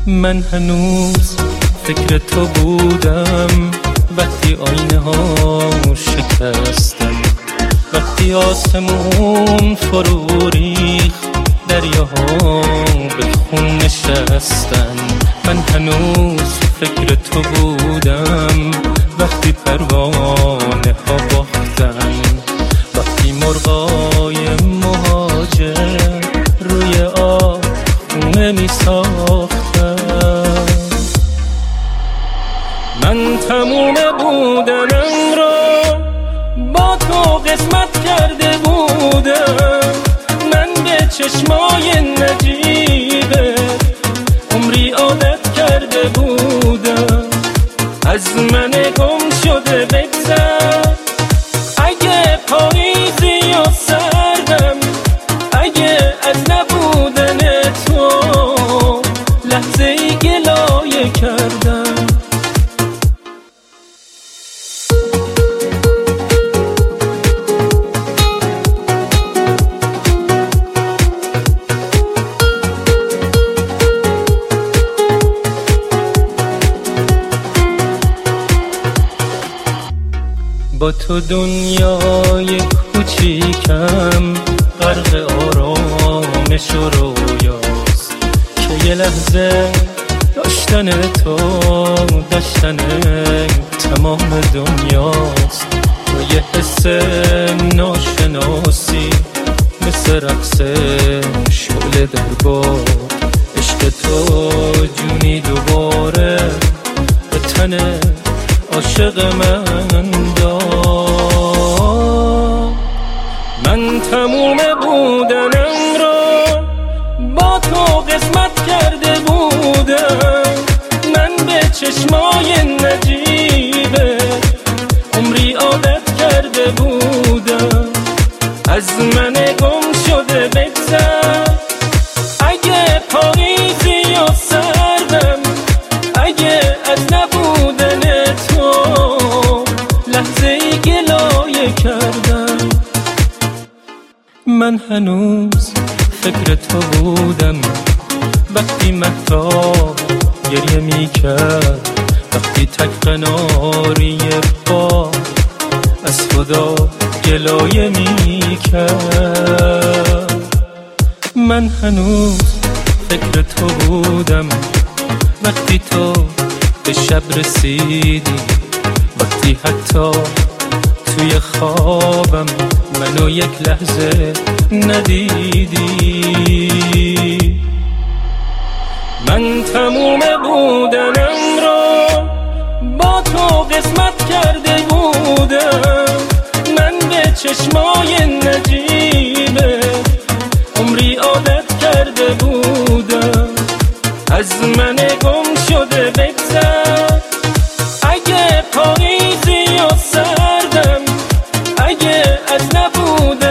من هنوز فکر تو بودم وقتی آینه ها شکستن، وقتی آسمون فرو ریخت، دریاها به خون نشستن. من هنوز فکر تو بودم وقتی پروانه ها باختن، وقتی مرغای مهاجر روی آب خونه می ساختن. من تموم بودنم را با تو قسمت کرده بودم، من به چشمای نجیبه عمری عادت کرده بودم. از من گم شده بگذر، اگه پاییزی و سردم، اگه از نبودن تو لحظه ای گلایه کردم. با تو دنیای کوچیکم غرق آرامش و رویاست که یه لحظه داشتن تو داشتن تمام دنیاست. و یه حس ناشناسی مثل رقص شعله در باد، عشق تو جونی دوباره به تن عاشق من داد. من تموم بودنم را با تو قسمت کرده بودم، من به چشمای نجیبه عمری عادت کرده بودم. از من گم شده بگذر، اگه پاییزی و سردم، اگه از نبودن تو لحظه ای گلایه کردم. من هنوز فکر تو بودم وقتی مهتاب گریه می کرد، وقتی تک قناری با از خدا گلایه می کرد. من هنوز فکر تو بودم وقتی تو به شب رسیدی، وقتی حتی توی خوابم منو یک لحظه ندیدی. من تموم بودنم را با تو قسمت کرده بودم، من به چشمای نجیبه عمری عادت کرده بودم. از من گم شده بگذر، اگه پاییزی و سردم، اگه از نبودن